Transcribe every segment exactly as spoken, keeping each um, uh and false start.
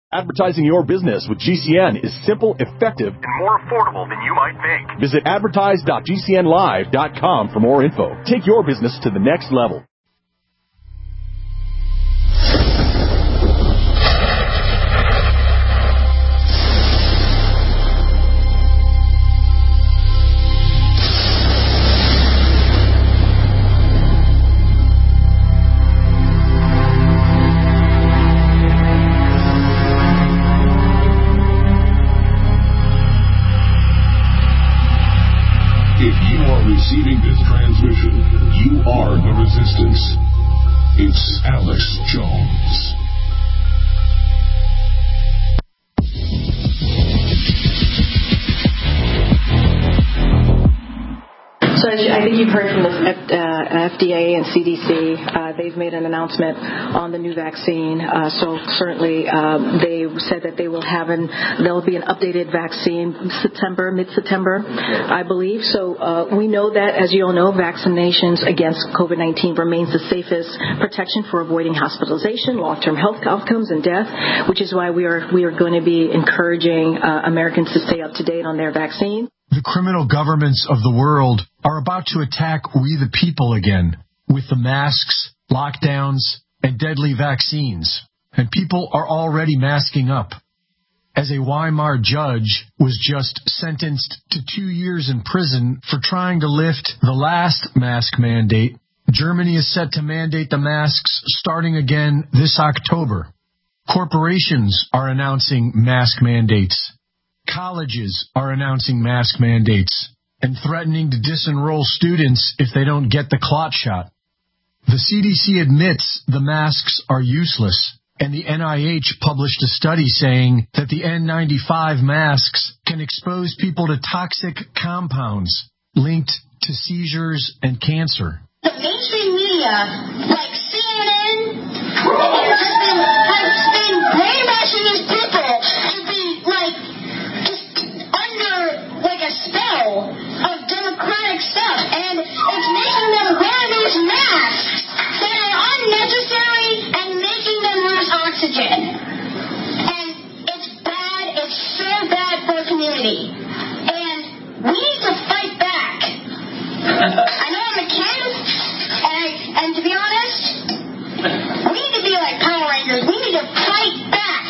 Advertising your business with G C N is simple, effective, and more affordable than you might think. Visit advertise dot g c n live dot com for more info. Take your business to the next level. Receiving this transmission, you are the resistance. It's Alex Jones. So as you, I think you've heard from the F, uh, F D A and C D C. Uh, they've made an announcement on the new vaccine. Uh, so certainly uh, they said that they will have an there'll be an updated vaccine September, mid-September, I believe. So uh, we know that, as you all know, vaccinations against COVID nineteen remains the safest protection for avoiding hospitalization, long-term health outcomes, and death, which is why we are we are going to be encouraging uh, Americans to stay up to date on their vaccine. The criminal governments of the world are about to attack we the people again with the masks, lockdowns, and deadly vaccines. And people are already masking up. As a Weimar judge was just sentenced to two years in prison for trying to lift the last mask mandate, Germany is set to mandate the masks starting again this October. Corporations are announcing mask mandates. Colleges are announcing mask mandates and threatening to disenroll students if they don't get the clot shot. The C D C admits the masks are useless, and the N I H published a study saying that the N ninety-five masks can expose people to toxic compounds linked to seizures and cancer. The mainstream media, like C N N, has been, has been brainwashing these people to be like like a spell of democratic stuff, and it's making them wear these masks that are unnecessary and making them lose oxygen. And it's bad, it's so bad for the community. And we need to fight back. I know I'm a kid, and, I, and to be honest, we need to be like Power Rangers. We need to fight back.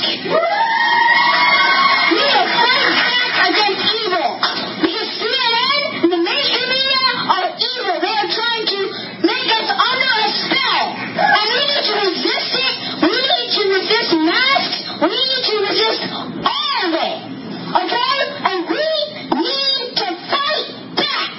We need to fight back against evil. Because C N N and the mainstream media are evil. They are trying to make us under a spell. And we need to resist it. We need to resist masks. We need to resist all of it. Okay? And we need to fight back.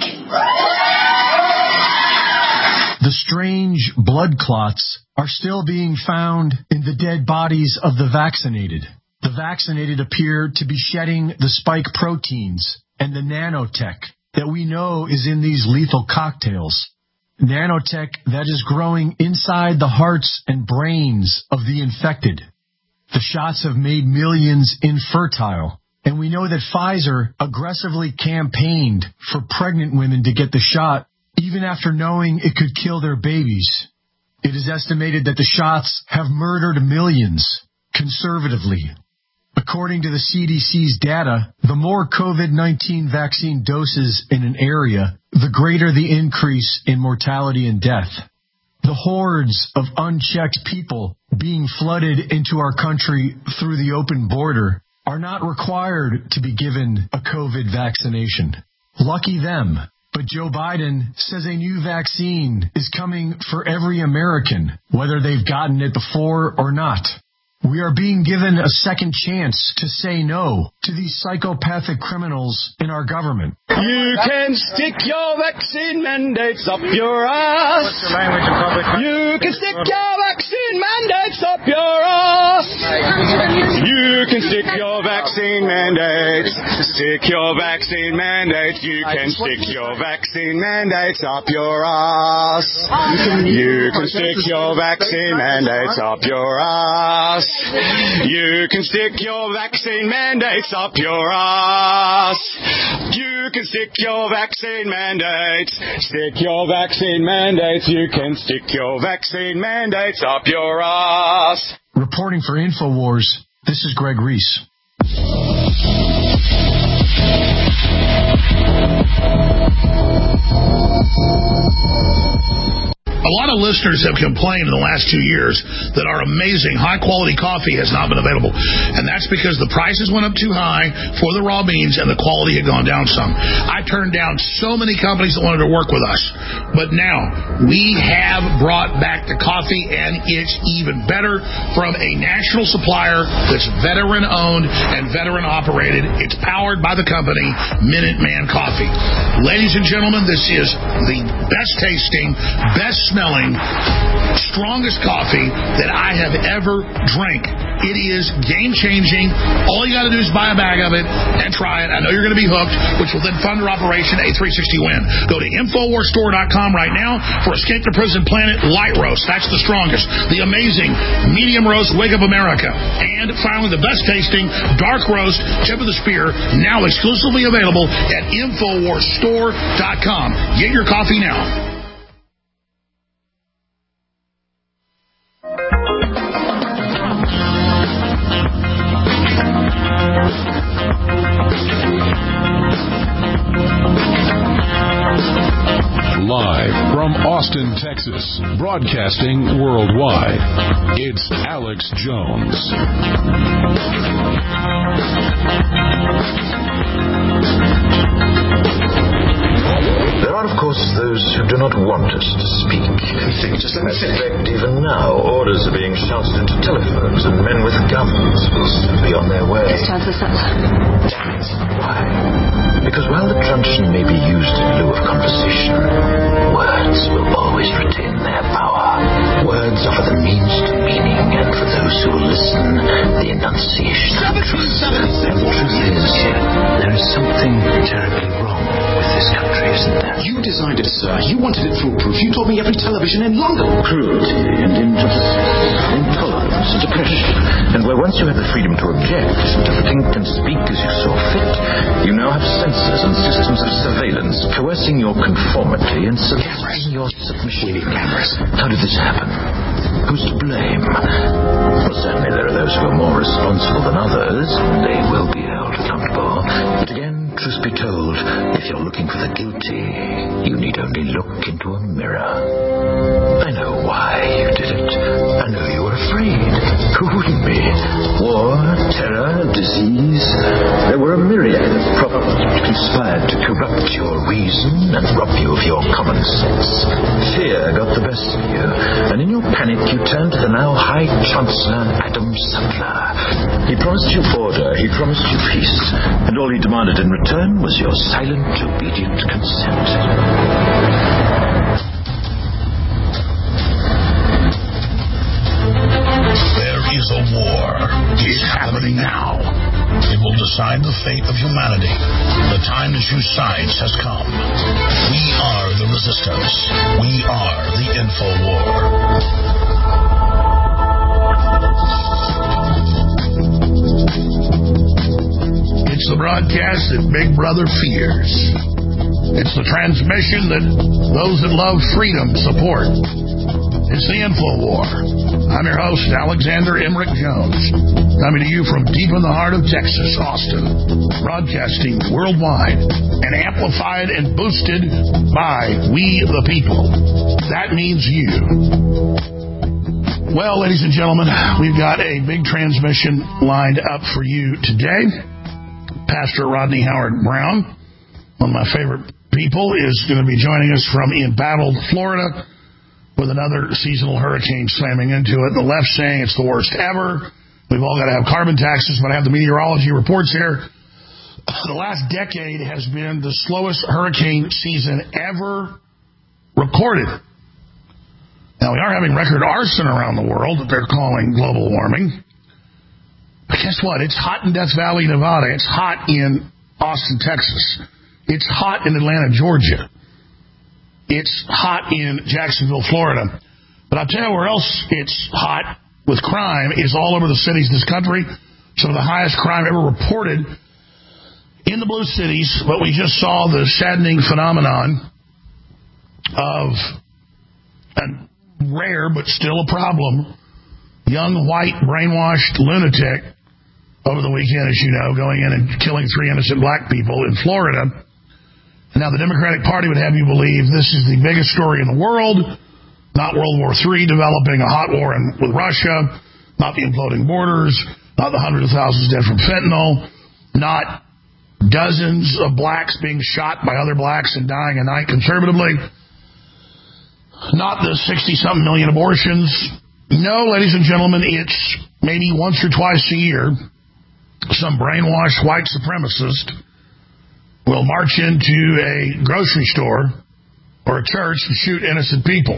The strange blood clots are still being found in the dead bodies of the vaccinated. The vaccinated appear to be shedding the spike proteins and the nanotech that we know is in these lethal cocktails. Nanotech that is growing inside the hearts and brains of the infected. The shots have made millions infertile, and we know that Pfizer aggressively campaigned for pregnant women to get the shot, even after knowing it could kill their babies. It is estimated that the shots have murdered millions, conservatively. According to the C D C's data, the more COVID nineteen vaccine doses in an area, the greater the increase in mortality and death. The hordes of unchecked people being flooded into our country through the open border are not required to be given a COVID vaccination. Lucky them. But Joe Biden says a new vaccine is coming for every American, whether they've gotten it before or not. We are being given a second chance to say no to these psychopathic criminals in our government. You can stick your vaccine mandates up your ass. What's your language in public? You can stick your vaccine mandates up your ass. You can stick your vaccine mandates. Stick your vaccine mandates. You can stick your vaccine mandates up your ass. You can stick your vaccine mandates up your ass. You can stick your vaccine mandates up your ass. You can stick your vaccine mandates. Stick your vaccine mandates. You can stick your vaccine mandates up your ass. Reporting for InfoWars, This is Greg Reese. A lot of listeners have complained in the last two years that our amazing high-quality coffee has not been available. And that's because the prices went up too high for the raw beans and the quality had gone down some. I turned down so many companies that wanted to work with us. But now, we have brought back the coffee, and it's even better from a national supplier that's veteran-owned and veteran-operated. It's powered by the company Minuteman Coffee. Ladies and gentlemen, this is the best-tasting, best smelling, strongest coffee that I have ever drank. It is game-changing. All you got to do is buy a bag of it and try it. I know you're going to be hooked, which will then fund our Operation A three sixty Win. Go to Infowars Store dot com right now for Escape the Prison Planet Light Roast. That's the strongest. The amazing Medium Roast Wake Up America. And finally, the best-tasting Dark Roast Tip of the Spear, now exclusively available at Infowars Store dot com. Get your coffee now. Live from Austin, Texas, broadcasting worldwide, it's Alex Jones. There are, of course, those who do not want us to speak. Think, just let me think. In fact, even now, orders are being shouted into telephones, and men with guns will soon be on their way. It's time for sunset. Damn it. Why? Because while the truncheon may be used in lieu of conversation, words will always retain their power. Words offer the means to meaning, and for those who will listen, the enunciation of truth. And the truth is, there is something terribly wrong with this country, isn't there? You designed it, sir. You wanted it foolproof. You told me every television in London. Cruelty and injustice, intolerance and oppression. And where once you had the freedom to object, to think and speak as you saw fit, you now have censors and systems of surveillance coercing your conformity and soliciting your submission. We need cameras. How did this happen? Who's to blame? Well, certainly there are those who are more responsible than others, and they will be held accountable. But again, truth be told, if you're looking for the guilty, you need only look into a mirror. I know why you did it. I know you were afraid. Who wouldn't be? War, terror, disease. There were a myriad of problems which conspired to corrupt your reason and rob you of your common sense. Fear got the best of you, and in your panic you turned to the now High Chancellor Adam Sutler. He promised you order, he promised you peace, and all he demanded in return was your silent, obedient consent. There is a war. It's happening now. It will decide the fate of humanity. The time to choose sides has come. We are the resistance. We are the InfoWar. It's the broadcast that Big Brother fears. It's the transmission that those that love freedom support. It's the InfoWar. I'm your host, Alexander Emmerich Jones, coming to you from deep in the heart of Texas, Austin, broadcasting worldwide and amplified and boosted by we the people. That means you. Well, ladies and gentlemen, we've got a big transmission lined up for you today. Pastor Rodney Howard-Browne, one of my favorite people, is going to be joining us from embattled Florida with another seasonal hurricane slamming into it. The left saying it's the worst ever. We've all got to have carbon taxes, but I have the meteorology reports here. The last decade has been the slowest hurricane season ever recorded. Now, we are having record arson around the world that they're calling global warming. But guess what? It's hot in Death Valley, Nevada. It's hot in Austin, Texas. It's hot in Atlanta, Georgia. It's hot in Jacksonville, Florida. But I'll tell you where else it's hot with crime is all over the cities of this country. Some of the highest crime ever reported in the blue cities. But we just saw the saddening phenomenon of a rare but still a problem young white brainwashed lunatic over the weekend, as you know, going in and killing three innocent black people in Florida. And now the Democratic Party would have you believe this is the biggest story in the world, not World War Three developing a hot war in, with Russia, not the imploding borders, not the hundreds of thousands dead from fentanyl, not dozens of blacks being shot by other blacks and dying a night conservatively, not the sixty-something million abortions. No, ladies and gentlemen, it's maybe once or twice a year some brainwashed white supremacist will march into a grocery store or a church and shoot innocent people.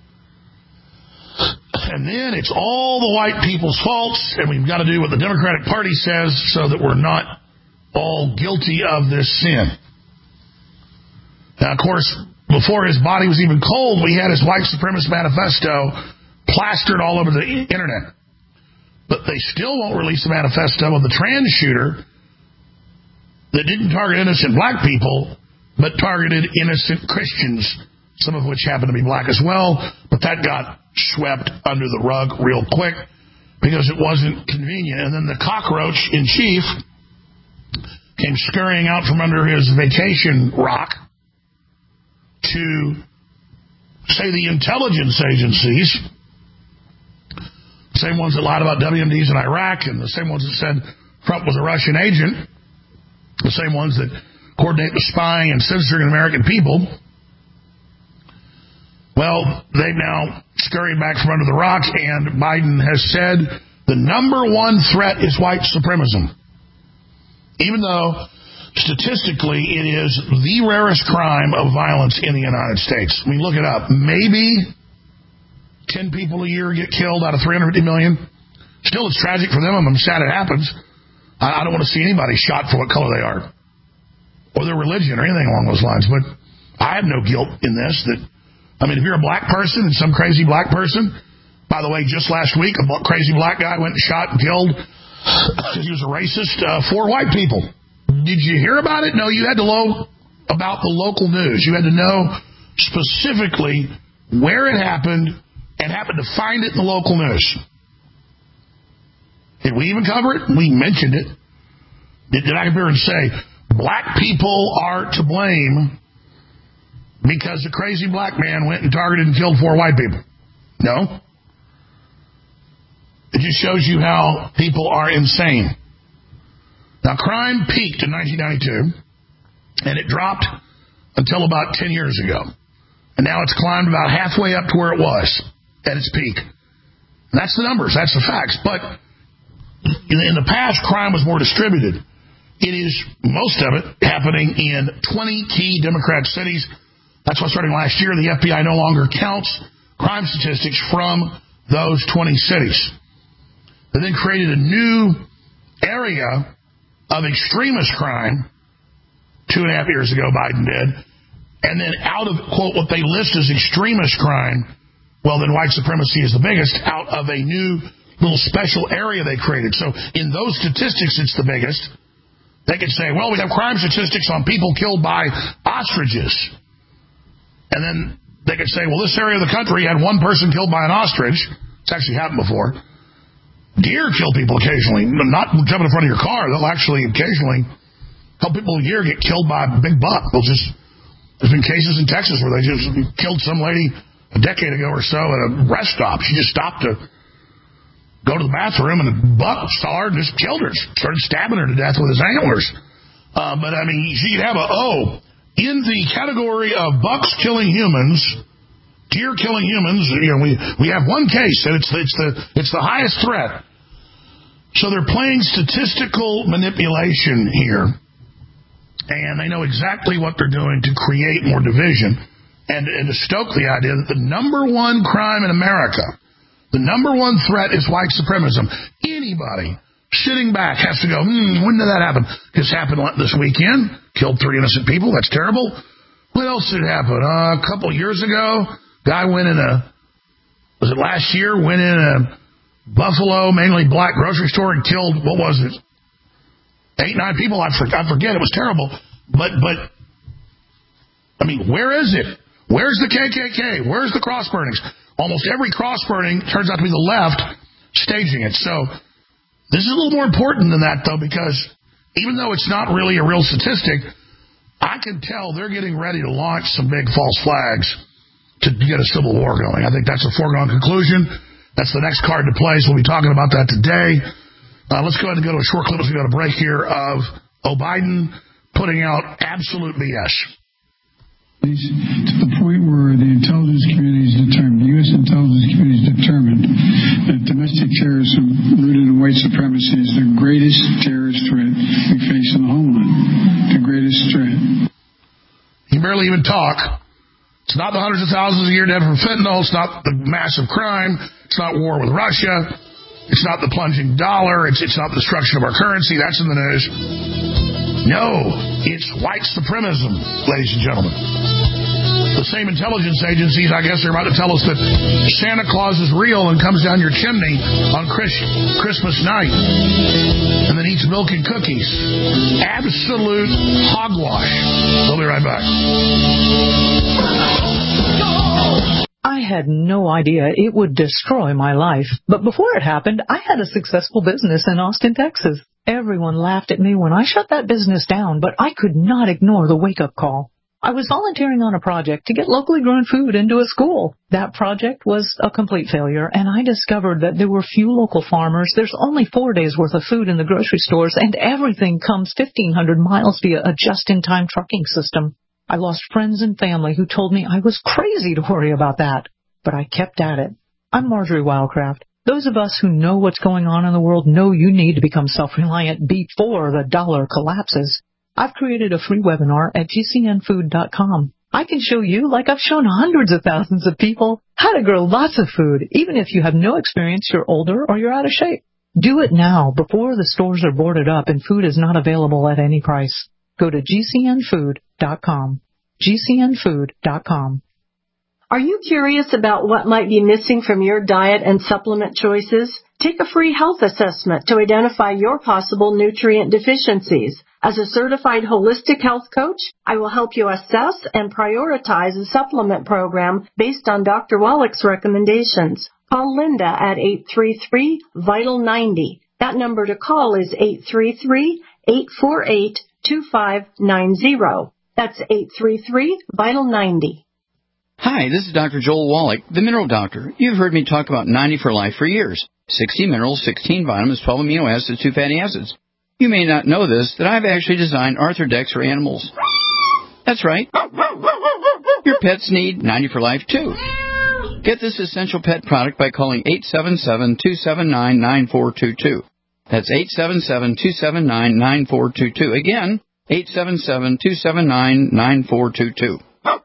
And then it's all the white people's faults, and we've got to do what the Democratic Party says so that we're not all guilty of this sin. Now, of course, before his body was even cold, we had his white supremacist manifesto plastered all over the internet. But they still won't release the manifesto of the trans shooter that didn't target innocent black people, but targeted innocent Christians, some of which happen to be black as well. But that got swept under the rug real quick because it wasn't convenient. And then the cockroach in chief came scurrying out from under his vacation rock to say the intelligence agencies, the same ones that lied about W M Ds in Iraq and the same ones that said Trump was a Russian agent, the same ones that coordinate the spying and censoring American people. Well, they've now scurried back from under the rock, and Biden has said the number one threat is white supremacism. Even though statistically it is the rarest crime of violence in the United States. I mean, look it up. Maybe ten people a year get killed out of three hundred fifty million. Still, it's tragic for them. I'm sad it happens. I don't want to see anybody shot for what color they are or their religion or anything along those lines. But I have no guilt in this. That I mean, if you're a black person and some crazy black person, by the way, just last week, a crazy black guy went and shot and killed because he was a racist, uh, four white people. Did you hear about it? No, you had to know about the local news. You had to know specifically where it happened and happened to find it in the local news. Did we even cover it? We mentioned it. Did, did I come here and say, black people are to blame because a crazy black man went and targeted and killed four white people? No. It just shows you how people are insane. Now, crime peaked in nineteen ninety-two, and it dropped until about ten years ago. And now it's climbed about halfway up to where it was at its peak. And that's the numbers. That's the facts. But in, in the past, crime was more distributed. It is, most of it, happening in twenty key Democrat cities. That's why starting last year, the F B I no longer counts crime statistics from those twenty cities. They then created a new area of extremist crime two and a half years ago, Biden did. And then out of, quote, what they list as extremist crime, well, then white supremacy is the biggest, out of a new little special area they created. So in those statistics, it's the biggest. They could say, well, we have crime statistics on people killed by ostriches. And then they could say, well, this area of the country had one person killed by an ostrich. It's actually happened before. Deer kill people occasionally, not jumping in front of your car. They'll actually occasionally, a couple people a year get killed by a big buck. They'll just, there's been cases in Texas where they just killed some lady a decade ago or so at a rest stop. She just stopped to go to the bathroom, and a buck saw her and just killed her. Started stabbing her to death with his antlers. Uh, but, I mean, so you'd have a, oh, in the category of bucks killing humans, deer killing humans, you know, we, we have one case, and it's, it's, the, it's the highest threat. So they're playing statistical manipulation here, and they know exactly what they're doing to create more division and, and to stoke the idea that the number one crime in America, the number one threat is white supremacism. Anybody sitting back has to go, hmm, when did that happen? This happened this weekend, killed three innocent people, that's terrible. What else did happen? Uh, a couple years ago, guy went in a, was it last year, went in a Buffalo, mainly black grocery store and killed, what was it? Eight, nine people, I forget, I forget, it was terrible. But, but, I mean, where is it? Where's the K K K? Where's the cross burnings? Almost every cross burning turns out to be the left staging it. So, This is a little more important than that, though, because even though it's not really a real statistic, I can tell they're getting ready to launch some big false flags to get a civil war going. I think that's a foregone conclusion. That's the next card to play, so we'll be talking about that today. Uh, let's go ahead and go to a short clip as we got a break here of O. Biden putting out absolute B S. To the point where the intelligence community is determined, the U S intelligence community is determined that domestic terrorism rooted in white supremacy is the greatest terrorist threat we face in the homeland. The greatest threat. He barely even talk. It's not the hundreds of thousands a year dead from fentanyl. It's not the massive crime. It's not war with Russia. It's not the plunging dollar. It's, it's not the destruction of our currency. That's in the news. No, it's white supremacism, ladies and gentlemen. The same intelligence agencies, I guess, are about to tell us that Santa Claus is real and comes down your chimney on Chris, Christmas night and then eats milk and cookies. Absolute hogwash. We'll be right back. I had no idea it would destroy my life. But before it happened, I had a successful business in Austin, Texas. Everyone laughed at me when I shut that business down, but I could not ignore the wake-up call. I was volunteering on a project to get locally grown food into a school. That project was a complete failure, and I discovered that there were few local farmers. There's only four days' worth of food in the grocery stores, and everything comes fifteen hundred miles via a just-in-time trucking system. I lost friends and family who told me I was crazy to worry about that, but I kept at it. I'm Marjorie Wildcraft. Those of us who know what's going on in the world know you need to become self-reliant before the dollar collapses. I've created a free webinar at G C N food dot com. I can show you, like I've shown hundreds of thousands of people, how to grow lots of food, even if you have no experience, you're older, or you're out of shape. Do it now, before the stores are boarded up and food is not available at any price. Go to G C N food dot com. G C N food dot com. Are you curious about what might be missing from your diet and supplement choices? Take a free health assessment to identify your possible nutrient deficiencies. As a certified holistic health coach, I will help you assess and prioritize a supplement program based on Doctor Wallach's recommendations. Call Linda at eight three three, vital ninety. That number to call is eight three three, eight four eight, two five nine zero. That's eight three three, vital ninety. Hi, this is Doctor Joel Wallach, the Mineral Doctor. You've heard me talk about ninety for Life for years. sixty minerals, sixteen vitamins, twelve amino acids, two fatty acids. You may not know this, that I've actually designed Arthrodex for animals. That's right. Your pets need ninety for Life, too. Get this essential pet product by calling eight seven seven, two seven nine, nine four two two. That's eight seven seven, two seven nine, nine four two two. Again, eight seven seven, two seven nine, nine four two two.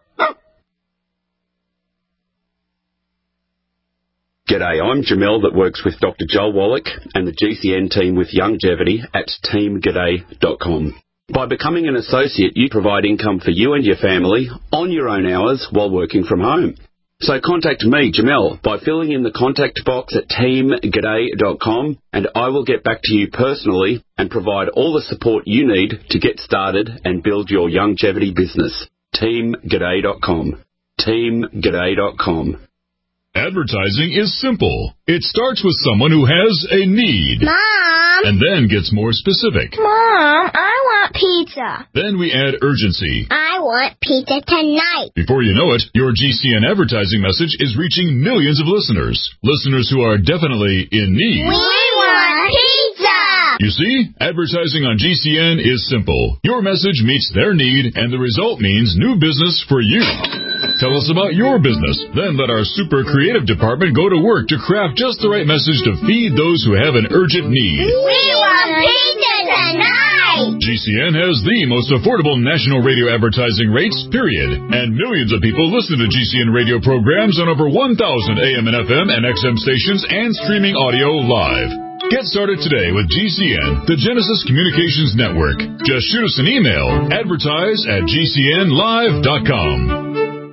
G'day, I'm Jamel that works with Doctor Joel Wallach and the G C N team with Longevity at team g'day dot com. By becoming an associate, you provide income for you and your family on your own hours while working from home. So contact me, Jamel, by filling in the contact box at team g'day dot com, and I will get back to you personally and provide all the support you need to get started and build your longevity business. team g'day dot com. team g'day dot com. Advertising is simple. It starts with someone who has a need. Mom! And then gets more specific. Mom, I want pizza. Then we add urgency. I want pizza tonight. Before you know it, your G C N advertising message is reaching millions of listeners. Listeners who are definitely in need. We want pizza! You see, advertising on G C N is simple. Your message meets their need, and the result means new business for you. Tell us about your business. Then let our super creative department go to work to craft just the right message to feed those who have an urgent need. We want pizza tonight! G C N has the most affordable national radio advertising rates, period. And millions of people listen to G C N radio programs on over one thousand A M and F M and X M stations and streaming audio live. Get started today with G C N, the Genesis Communications Network. Just shoot us an email, advertise at G C N live dot com.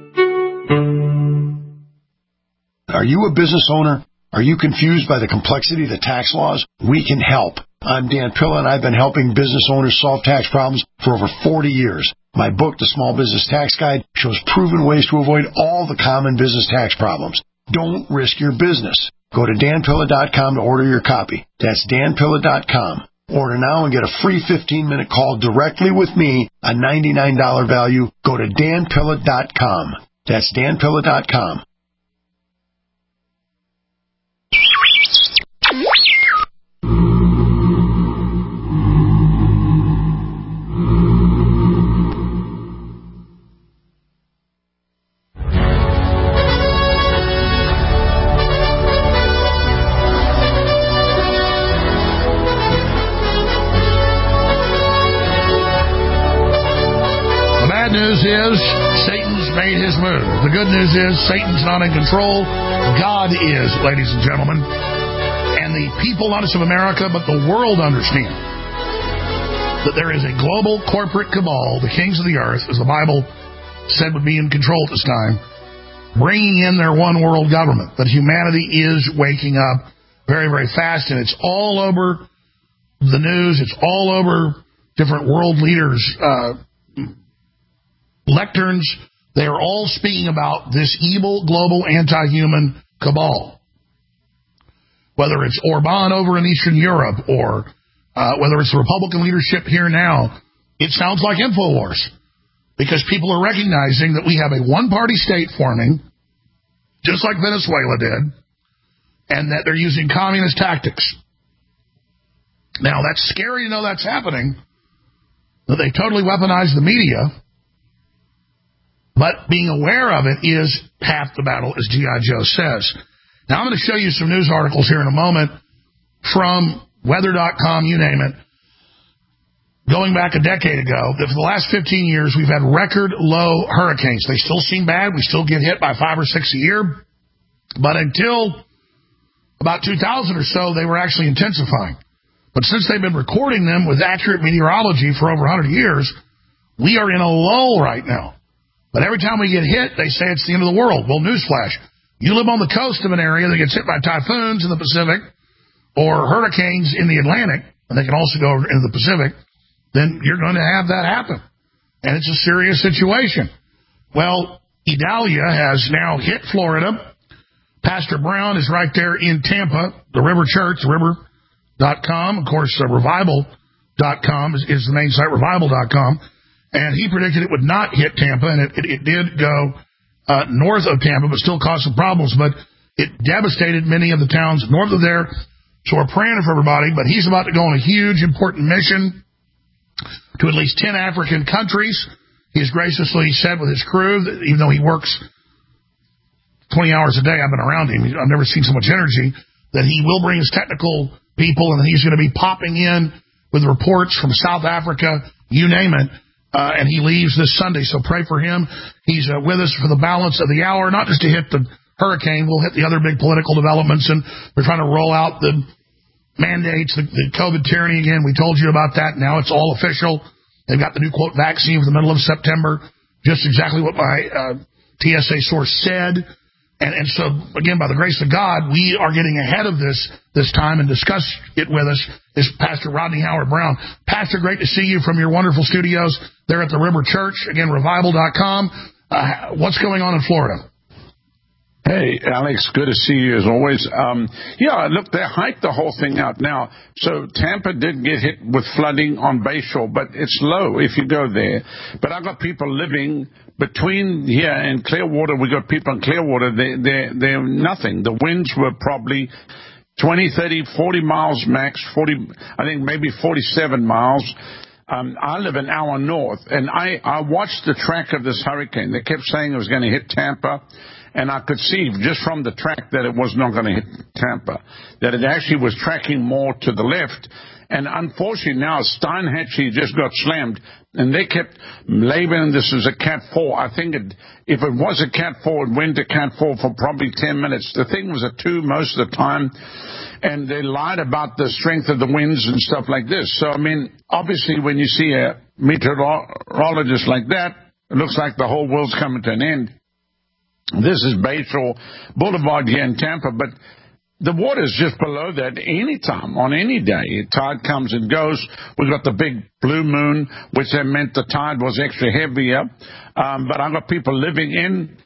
Are you a business owner? Are you confused by the complexity of the tax laws? We can help. I'm Dan Pilla, and I've been helping business owners solve tax problems for over forty years. My book, The Small Business Tax Guide, shows proven ways to avoid all the common business tax problems. Don't risk your business. Go to dan pilla dot com to order your copy. That's dan pilla dot com. Order now and get a free fifteen-minute call directly with me, a ninety-nine dollars value. Go to dan pilla dot com. That's dan pilla dot com. The news is Satan's made his move. The good news is Satan's not in control. God is, ladies and gentlemen. And the people, not just of America, but the world understand that there is a global corporate cabal, the kings of the earth, as the Bible said would be in control at this time, bringing in their one world government. But humanity is waking up very, very fast, and it's all over the news. It's all over different world leaders' uh lecterns. They are all speaking about this evil global anti-human cabal. Whether it's Orban over in Eastern Europe or uh, whether it's the Republican leadership here now, it sounds like InfoWars, because people are recognizing that we have a one-party state forming, just like Venezuela did, and that they're using communist tactics. Now, that's scary to know that's happening, that they totally weaponize the media. But being aware of it is half the battle, as G I. Joe says. Now, I'm going to show you some news articles here in a moment from weather dot com, you name it, going back a decade ago, that for the last fifteen years, we've had record low hurricanes. They still seem bad. We still get hit by five or six a year. But until about two thousand or so, they were actually intensifying. But since they've been recording them with accurate meteorology for over one hundred years, we are in a lull right now. But every time we get hit, they say it's the end of the world. Well, newsflash. You live on the coast of an area that gets hit by typhoons in the Pacific or hurricanes in the Atlantic, and they can also go into the Pacific, then you're going to have that happen. And it's a serious situation. Well, Idalia has now hit Florida. Pastor Brown is right there in Tampa, the River Church, river dot com. Of course, uh, revival dot com is, is the main site, revival dot com. And he predicted it would not hit Tampa, and it, it, it did go uh, north of Tampa, but still caused some problems. But it devastated many of the towns north of there. So we're praying for everybody. But he's about to go on a huge, important mission to at least ten African countries. He has graciously said with his crew, that even though he works twenty hours a day, I've been around him, I've never seen so much energy, that he will bring his technical people, and he's going to be popping in with reports from South Africa, you name it. Uh, and he leaves this Sunday, so pray for him. He's uh, with us for the balance of the hour, not just to hit the hurricane. We'll hit the other big political developments, and they're trying to roll out the mandates, the, the COVID tyranny again. We told you about that. Now it's all official. They've got the new, quote, vaccine for the middle of September, just exactly what my uh, T S A source said. And, and so, again, by the grace of God, we are getting ahead of this this time, and discuss it with us is Pastor Rodney Howard-Browne. Pastor, great to see you from your wonderful studios there at the River Church. Again, revival dot com. Uh, what's going on in Florida? Hey, Alex, good to see you as always. Um, yeah, look, they hyped the whole thing out. Now, so Tampa did get hit with flooding on Bayshore, but it's low if you go there. But I've got people living between here and Clearwater. We got people in Clearwater. They, they're, they're nothing. The winds were probably twenty, thirty, forty miles max, forty, I think maybe forty-seven miles. Um, I live an hour north, and I, I watched the track of this hurricane. They kept saying it was going to hit Tampa. And I could see just from the track that it was not going to hit Tampa, that it actually was tracking more to the left. And unfortunately now Steinhatchee just got slammed, and they kept labeling this as a Cat four. I think it, if it was a Cat four, it went to Cat four for probably ten minutes. The thing was a two most of the time, and they lied about the strength of the winds and stuff like this. So, I mean, obviously when you see a meteorologist like that, it looks like the whole world's coming to an end. This is Bayshore Boulevard here in Tampa, but the water's just below that any time, on any day. Tide comes and goes. We've got the big blue moon, which that meant the tide was extra heavier. Um, but I've got people living in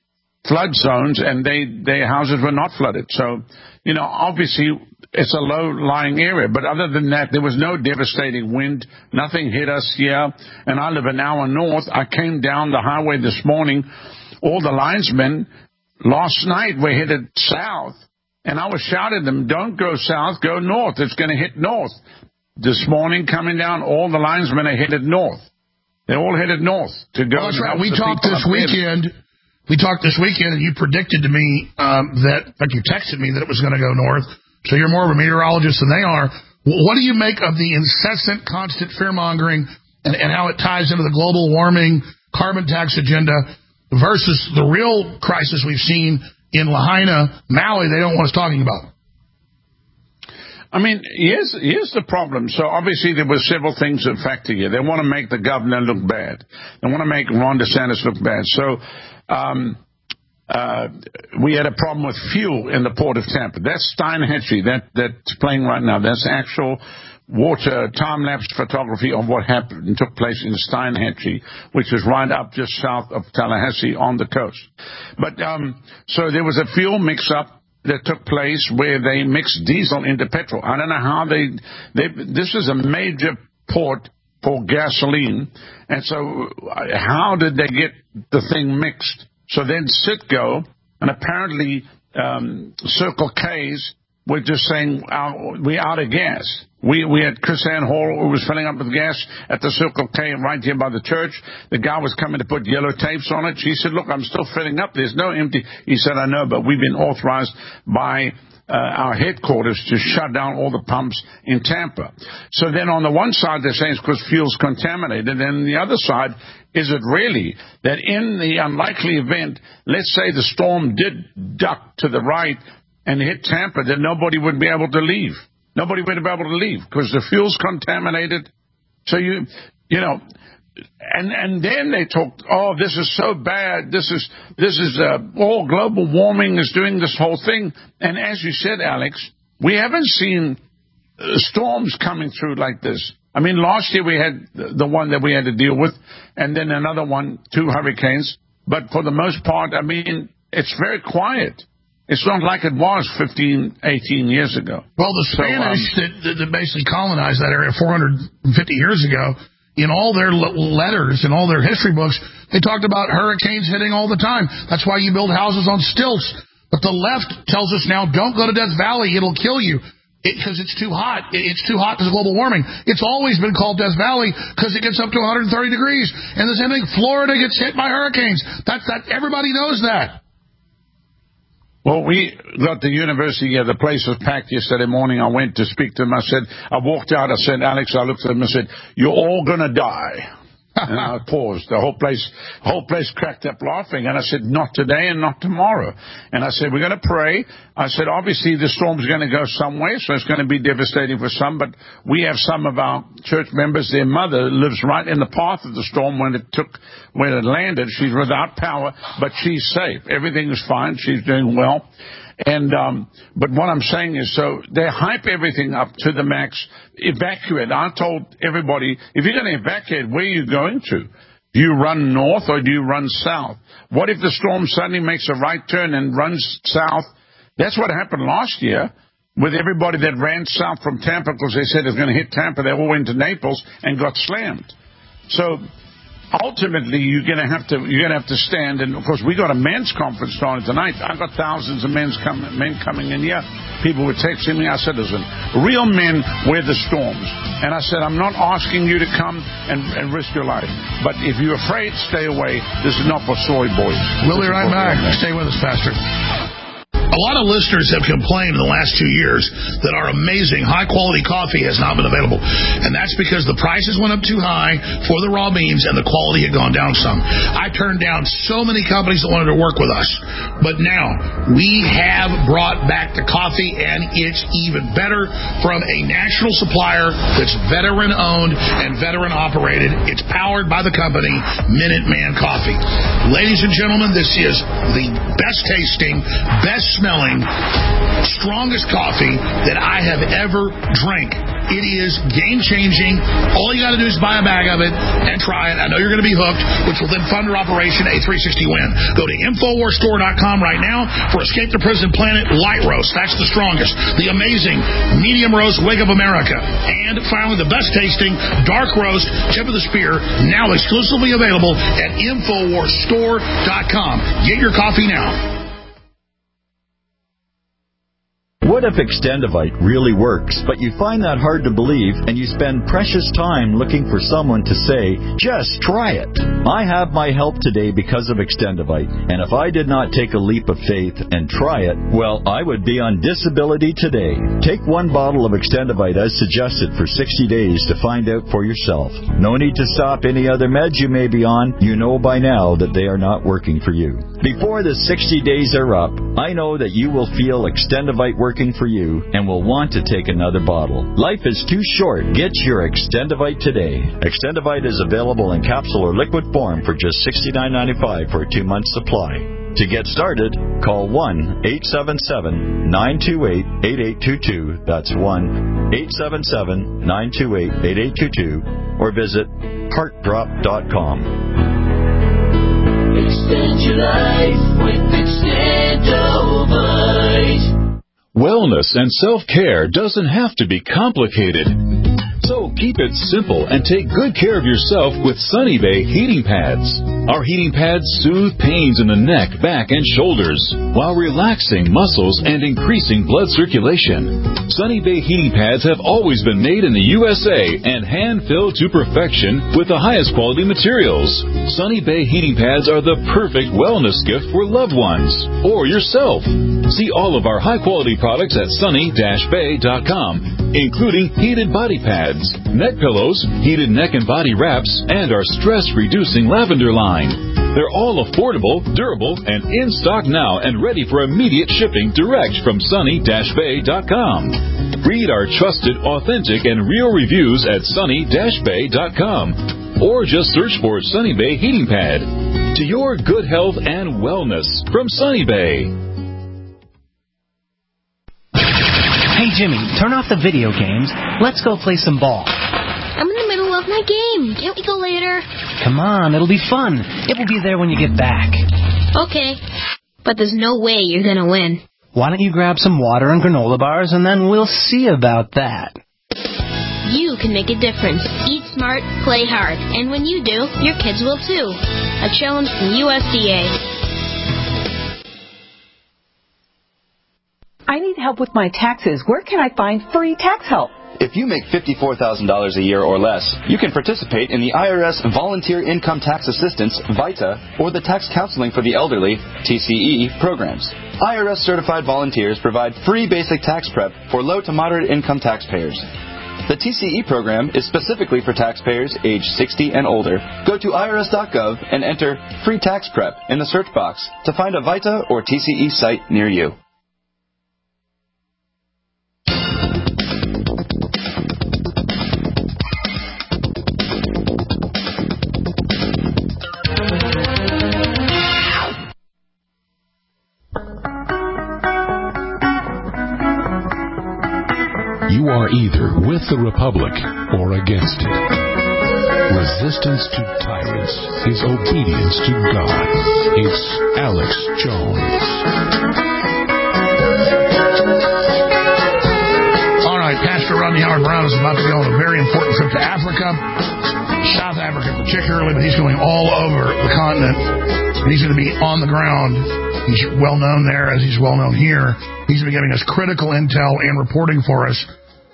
flood zones, and they their houses were not flooded. So, you know, obviously it's a low-lying area. But other than that, there was no devastating wind. Nothing hit us here. And I live an hour north. I came down the highway this morning. All the linesmen last night were headed south. And I was shouting at them, don't go south, go north. It's going to hit north. This morning, coming down, all the linesmen are headed north. They're all headed north to go. Well, that's right. We talked this weekend. There. We talked this weekend, and you predicted to me um, that, in fact, you texted me that it was going to go north. So you're more of a meteorologist than they are. What do you make of the incessant, constant fear-mongering and, and how it ties into the global warming, carbon tax agenda versus the real crisis we've seen in Lahaina, Maui, they don't want us talking about? I mean, here's, here's the problem. So obviously there were several things that factor here. They want to make the governor look bad. They want to make Ron DeSantis look bad. So um, uh, we had a problem with fuel in the port of Tampa. That's Steinhatchee, that, that's playing right now. That's actual water time-lapse photography of what happened and took place in Steinhatchee, which is right up just south of Tallahassee on the coast. But um, so there was a fuel mix-up that took place where they mixed diesel into petrol. I don't know how they, they this is a major port for gasoline, and so how did they get the thing mixed? So then Citgo, and apparently um, Circle K's, were just saying, uh, we're out of gas. We we had Chris Ann Hall, who was filling up with gas at the Circle K right here by the church. The guy was coming to put yellow tapes on it. She said, look, I'm still filling up. There's no empty. He said, I know, but we've been authorized by uh, our headquarters to shut down all the pumps in Tampa. So then on the one side, they're saying it's because fuel's contaminated. And then the other side, is it really that in the unlikely event, let's say the storm did duck to the right and hit Tampa, that nobody would be able to leave. Nobody would be able to leave because the fuel's contaminated. So you, you know, and and then they talked, oh, this is so bad. This is this is uh, all global warming is doing this whole thing. And as you said, Alex, we haven't seen uh, storms coming through like this. I mean, last year we had the one that we had to deal with, and then another one, two hurricanes. But for the most part, I mean, it's very quiet. It's not like it was fifteen, eighteen years ago. Well, the Spanish so, um, that, that basically colonized that area four hundred fifty years ago, in all their letters and all their history books, they talked about hurricanes hitting all the time. That's why you build houses on stilts. But the left tells us now, don't go to Death Valley, it'll kill you. Because it, it's too hot. It, it's too hot because of global warming. It's always been called Death Valley because it gets up to one hundred thirty degrees. And the same thing, Florida gets hit by hurricanes. That's that. Everybody knows that. Well, we got the university here. The place was packed yesterday morning. I went to speak to them. I said, I walked out. I said, Alex, I looked at them and said, you're all going to die. And I paused. The whole place, whole place cracked up laughing. And I said, not today and not tomorrow. And I said, we're going to pray. I said, obviously the storm's going to go somewhere, so it's going to be devastating for some. But we have some of our church members, their mother lives right in the path of the storm when it took, when it landed. She's without power, but she's safe. Everything is fine. She's doing well. And um, but what I'm saying is, so they hype everything up to the max. Evacuate. I told everybody, if you're going to evacuate, where are you going to? Do you run north or do you run south? What if the storm suddenly makes a right turn and runs south? That's what happened last year with everybody that ran south from Tampa because they said it's going to hit Tampa. They all went to Naples and got slammed. So ultimately, you're going to have to you're going to have to stand, and of course, we got a men's conference starting tonight. I've got thousands of men's com- men coming in here. People were texting me. I said, "Listen, real men wear the storms." And I said, "I'm not asking you to come and, and risk your life, but if you're afraid, stay away. This is not for soy boys." We'll be right back. Stay with us, Pastor. A lot of listeners have complained in the last two years that our amazing high-quality coffee has not been available. And that's because the prices went up too high for the raw beans and the quality had gone down some. I turned down so many companies that wanted to work with us. But now, we have brought back the coffee, and it's even better from a national supplier that's veteran-owned and veteran-operated. It's powered by the company Minuteman Coffee. Ladies and gentlemen, this is the best-tasting, best smelling, strongest coffee that I have ever drank. It is game-changing. All you got to do is buy a bag of it and try it. I know you're going to be hooked, which will then fund your Operation A three sixty Win. Go to Infowars Store dot com right now for Escape the Prison Planet Light Roast. That's the strongest. The amazing Medium Roast Wake Up America. And finally, the best tasting Dark Roast Tip of the Spear, now exclusively available at Infowars Store dot com. Get your coffee now. What if Extendivite really works, but you find that hard to believe and you spend precious time looking for someone to say, just try it? I have my help today because of Extendivite, and if I did not take a leap of faith and try it, well, I would be on disability today. Take one bottle of Extendivite as suggested for sixty days to find out for yourself. No need to stop any other meds you may be on. You know by now that they are not working for you. Before the sixty days are up, I know that you will feel Extendivite working for you and will want to take another bottle. Life is too short. Get your Extendivite today. Extendivite is available in capsule or liquid form for just sixty-nine ninety-five for a two-month supply. To get started, call one eight seven seven, nine two eight, eight eight two two. That's one eight seven seven, nine two eight, eight eight two two, or visit heart drop dot com. Extend your life with Extendivite. Wellness and self-care doesn't have to be complicated. So keep it simple and take good care of yourself with Sunny Bay heating pads. Our heating pads soothe pains in the neck, back, and shoulders while relaxing muscles and increasing blood circulation. Sunny Bay heating pads have always been made in the U S A and hand-filled to perfection with the highest quality materials. Sunny Bay heating pads are the perfect wellness gift for loved ones or yourself. See all of our high-quality products at sunny dash bay dot com, including heated body pads, neck pillows, heated neck and body wraps, and our stress-reducing lavender line. They're all affordable, durable, and in stock now and ready for immediate shipping direct from sunny dash bay dot com. Read our trusted, authentic, and real reviews at sunny dash bay dot com, or just search for Sunny Bay Heating Pad. To your good health and wellness from Sunny Bay. Hey, Jimmy, turn off the video games. Let's go play some ball. I'm in the middle of my game. Can't we go later? Come on, it'll be fun. It will be there when you get back. Okay, but there's no way you're going to win. Why don't you grab some water and granola bars, and then we'll see about that. You can make a difference. Eat smart, play hard. And when you do, your kids will too. A challenge from U S D A. I need help with my taxes. Where can I find free tax help? If you make fifty-four thousand dollars a year or less, you can participate in the I R S Volunteer Income Tax Assistance, VITA, or the Tax Counseling for the Elderly, T C E, programs. I R S-certified volunteers provide free basic tax prep for low to moderate income taxpayers. The T C E program is specifically for taxpayers age sixty and older. Go to I R S dot gov and enter Free Tax Prep in the search box to find a VITA or T C E site near you. You are either with the Republic or against it. Resistance to tyrants is obedience to God. It's Alex Jones. All right, Pastor Rodney Howard-Browne is about to go on a very important trip to Africa, South Africa particularly, but he's going all over the continent. He's going to be on the ground. He's well known there as he's well known here. He's going to be giving us critical intel and reporting for us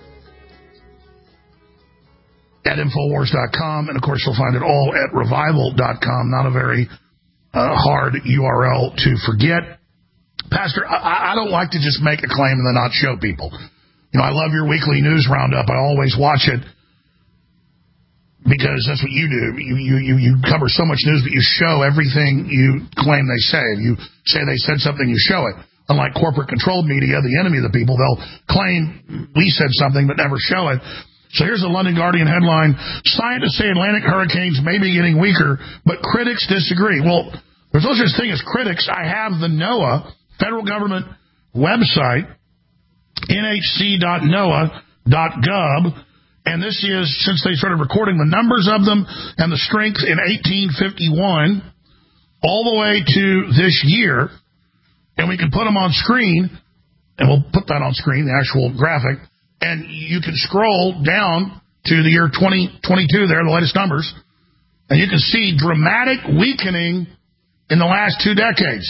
at Infowars dot com, and of course you'll find it all at Revival dot com. Not a very uh, hard U R L to forget. Pastor, I, I don't like to just make a claim and then not show people. You know, I love your weekly news roundup. I always watch it because that's what you do. You you you, you cover so much news, but you show everything you claim they say. If you say they said something, you show it. Unlike corporate-controlled media, the enemy of the people, they'll claim we said something but never show it. So here's a London Guardian headline. Scientists say Atlantic hurricanes may be getting weaker, but critics disagree. Well, there's no such thing as critics. I have the NOAA, federal government website, N H C dot N O A A dot gov. And this is, since they started recording the numbers of them and the strength in eighteen fifty-one all the way to this year. And we can put them on screen, and we'll put that on screen, the actual graphic. And you can scroll down to the year twenty twenty-two there, the latest numbers. And you can see dramatic weakening in the last two decades.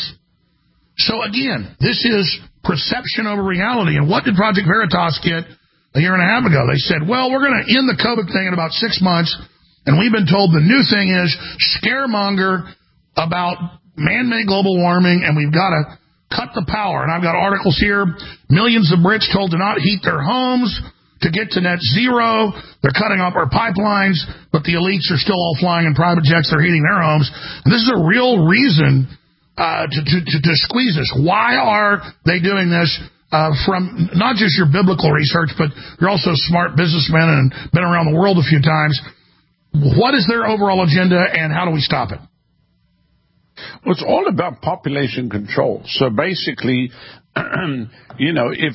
So again, this is perception over reality. And what did Project Veritas get a year and a half ago? They said, well, we're going to end the COVID thing in about six months. And we've been told the new thing is scaremonger about man-made global warming, and we've got to cut the power. And I've got articles here. Millions of Brits told to not heat their homes to get to net zero. They're cutting off our pipelines, but the elites are still all flying in private jets. They're heating their homes. And this is a real reason uh, to, to, to, to squeeze this. Why are they doing this? Uh, from not just your biblical research, but you're also smart businessmen and been around the world a few times. What is their overall agenda, and how do we stop it? Well, it's all about population control. So basically, you know, if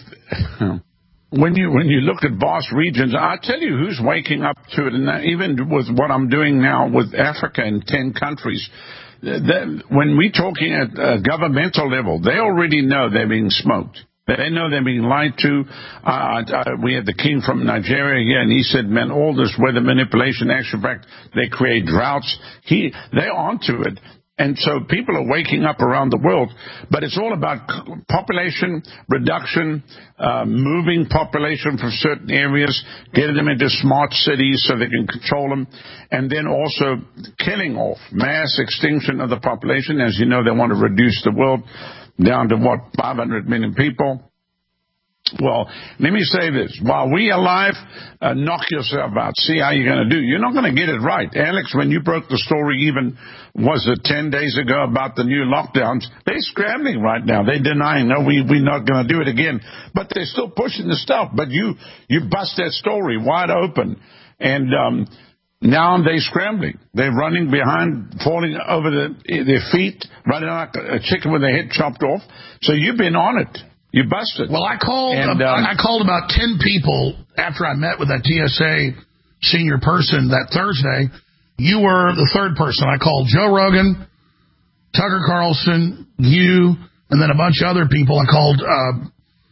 when you when you look at vast regions, I tell you who's waking up to it, and even with what I'm doing now with Africa in ten countries, that when we're talking at a governmental level, they already know they're being smoked. They know they're being lied to. Uh, uh, we had the king from Nigeria here, and he said, man, all this weather manipulation, actually, in fact, they create droughts. He, they're onto it. And so people are waking up around the world, but it's all about population reduction, uh, moving population from certain areas, getting them into smart cities so they can control them, and then also killing off, mass extinction of the population. As you know, they want to reduce the world down to, what, five hundred million people. Well, let me say this. While we alive, uh, knock yourself out. See how you're going to do. You're not going to get it right. Alex, when you broke the story even, was it ten days ago about the new lockdowns, they're scrambling right now. They're denying, no, we, we're not going to do it again. But they're still pushing the stuff. But you, you bust that story wide open. And um, now they're scrambling. They're running behind, falling over the, their feet, running like a chicken with their head chopped off. So you've been on it. You busted. Well, I called. And, um, I called about ten people after I met with that T S A senior person that Thursday. You were the third person. I called Joe Rogan, Tucker Carlson, you, and then a bunch of other people. I called. Uh,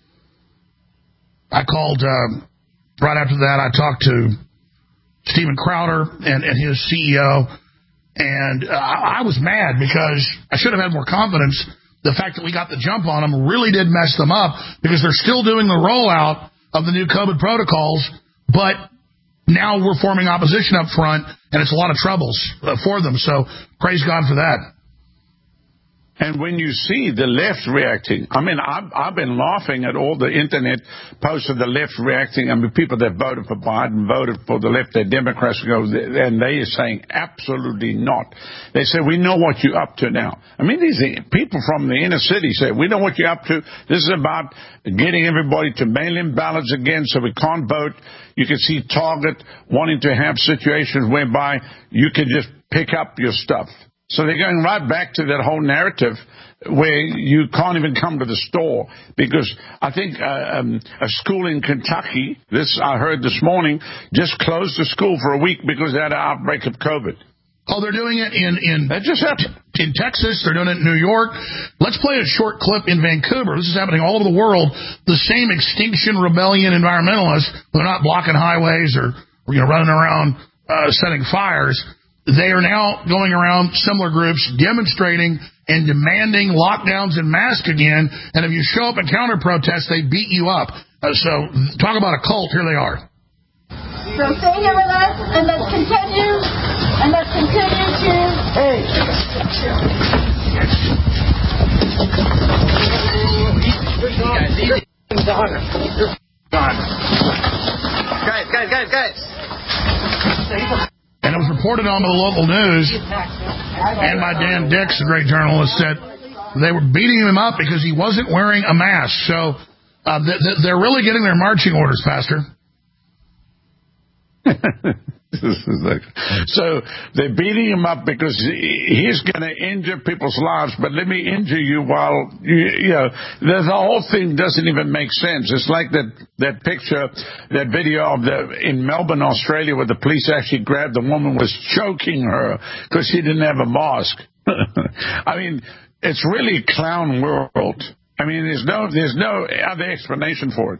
I called uh, right after that. I talked to Steven Crowder and, and his C E O, and uh, I was mad because I should have had more confidence. The fact that we got the jump on them really did mess them up, because they're still doing the rollout of the new COVID protocols, but now we're forming opposition up front, and it's a lot of troubles uh, for them. So praise God for that. And when you see the left reacting, I mean, I've, I've been laughing at all the internet posts of the left reacting. I mean, people that voted for Biden, voted for the left, they're Democrats, go, and they are saying absolutely not. They say, we know what you're up to now. I mean, these people from the inner city say, we know what you're up to. This is about getting everybody to mail-in ballots again so we can't vote. You can see Target wanting to have situations whereby you can just pick up your stuff. So they're going right back to that whole narrative where you can't even come to the store, because I think uh, um, a school in Kentucky, this I heard this morning, just closed the school for a week because they had an outbreak of COVID. Oh, they're doing it in in that just happened. in Texas. They're doing it in New York. Let's play a short clip in Vancouver. This is happening all over the world. The same Extinction Rebellion environmentalists, they're not blocking highways or, you know, running around uh, setting fires. They are now going around, similar groups, demonstrating and demanding lockdowns and masks again. And if you show up and counter-protest, they beat you up. Uh, so talk about a cult. Here they are. So stay here with us, and let's continue, and let's continue to... Hey! Guys, guys, guys, guys! And it was reported on by the local news and by Dan Dix, a great journalist, that they were beating him up because he wasn't wearing a mask. So uh, th- th- they're really getting their marching orders, Pastor. So they're beating him up because he's going to injure people's lives, but let me injure you while, you, you know, the, the whole thing doesn't even make sense. It's like that, that picture, that video of the in Melbourne, Australia, where the police actually grabbed the woman, was choking her because she didn't have a mask. I mean, it's really a clown world. I mean, there's no, there's no other explanation for it.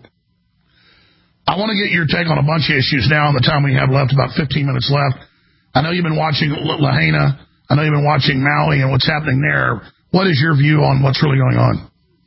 I want to get your take on a bunch of issues now in the time we have left, about fifteen minutes left. I know you've been watching Lahaina. I know you've been watching Maui and what's happening there. What is your view on what's really going on?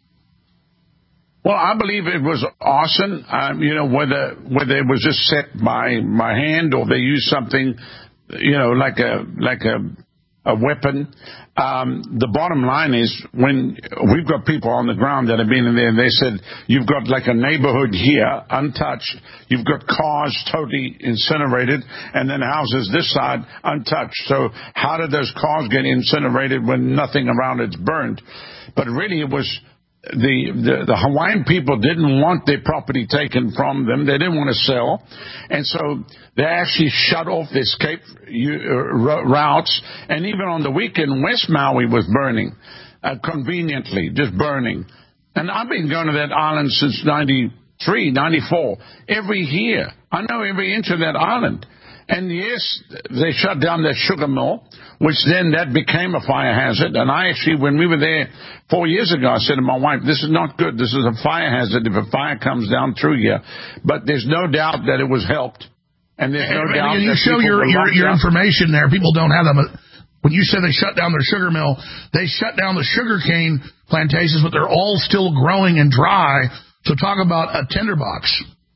Well, I believe it was arson, um, you know, whether whether it was just set by, by hand or they used something, you know, like a like a, a weapon. Um, the bottom line is, when we've got people on the ground that have been in there, and they said, you've got like a neighborhood here, untouched. You've got cars totally incinerated, and then houses this side, untouched. So how did those cars get incinerated when nothing around it's burned? But really, it was the, the, the Hawaiian people didn't want their property taken from them. They didn't want to sell. And so they actually shut off the escape routes. And even on the weekend, West Maui was burning, uh, conveniently, just burning. And I've been going to that island since ninety-three, ninety-four, every year. I know every inch of that island. And yes, they shut down that sugar mill, which then that became a fire hazard. And I actually, when we were there four years ago, I said to my wife, this is not good. This is a fire hazard if a fire comes down through here. But there's no doubt that it was helped. And there's no and, doubt and you that show your, your, your information there. People don't have them. When you said they shut down their sugar mill, they shut down the sugar cane plantations, but they're all still growing and dry. So talk about a tinderbox.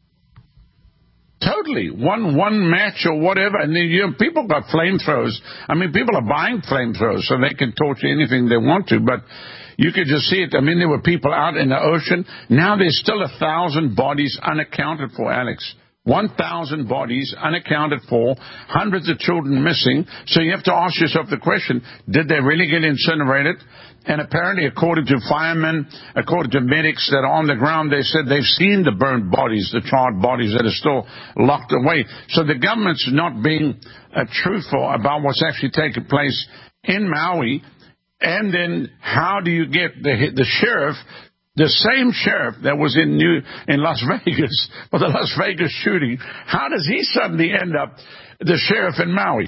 Totally. One one match or whatever. And then, you know, people got flamethrowers. I mean, people are buying flamethrowers so they can torch anything they want to. But you could just see it. I mean, there were people out in the ocean. Now there's still a thousand bodies unaccounted for, Alex. One thousand bodies unaccounted for, hundreds of children missing. So you have to ask yourself the question, did they really get incinerated? And apparently, according to firemen, according to medics that are on the ground, they said they've seen the burned bodies, the charred bodies that are still locked away. So the government's not being uh, truthful about what's actually taking place in Maui. And then how do you get the, the sheriff, the same sheriff that was in New in Las Vegas for the Las Vegas shooting, how does he suddenly end up the sheriff in Maui?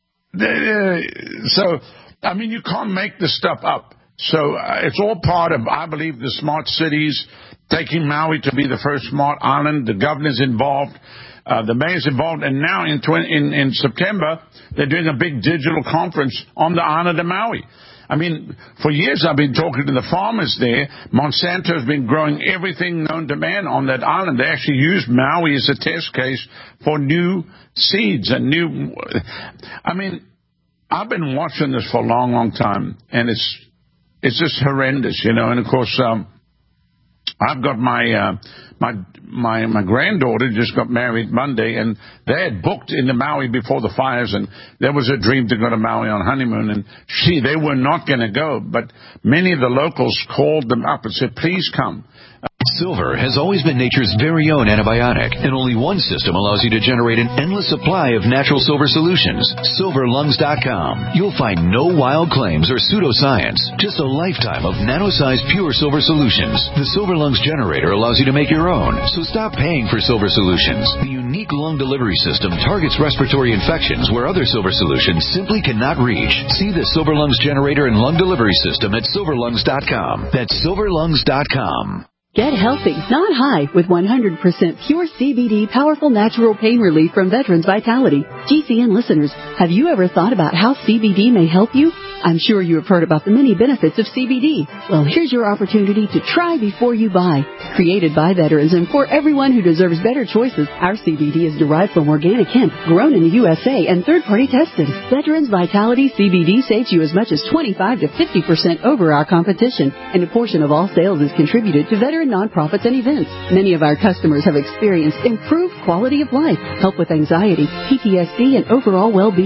So, I mean, you can't make this stuff up. So uh, it's all part of, I believe, the smart cities, taking Maui to be the first smart island. The governor's involved. Uh, the mayor's involved. And now in, tw- in, in September, they're doing a big digital conference on the island of Maui. I mean, for years I've been talking to the farmers there. Monsanto has been growing everything known to man on that island. They actually used Maui as a test case for new seeds and new... I mean, I've been watching this for a long, long time, and it's it's just horrendous, you know. And, of course, um, I've got my, uh, my my my granddaughter just got married Monday, and they had booked into Maui before the fires, and there was a dream to go to Maui on honeymoon, and she they were not going to go, but many of the locals called them up and said, please come. Silver has always been nature's very own antibiotic, and only one system allows you to generate an endless supply of natural silver solutions. silver lungs dot com. You'll find no wild claims or pseudoscience, just a lifetime of nano-sized pure silver solutions. The Silver Lungs generator allows you to make your own, so stop paying for silver solutions. The unique lung delivery system targets respiratory infections where other silver solutions simply cannot reach. See the Silver Lungs generator and lung delivery system at silver lungs dot com. That's silver lungs dot com. Get healthy, not high, with one hundred percent pure C B D powerful natural pain relief from Veterans Vitality. G C N listeners, have you ever thought about how C B D may help you? I'm sure you have heard about the many benefits of C B D. Well, here's your opportunity to try before you buy. Created by veterans and for everyone who deserves better choices, our C B D is derived from organic hemp, grown in the U S A and third-party tested. Veterans Vitality C B D saves you as much as twenty-five to fifty percent over our competition, and a portion of all sales is contributed to veteran nonprofits and events. Many of our customers have experienced improved quality of life, help with anxiety, P T S D, and overall well-being.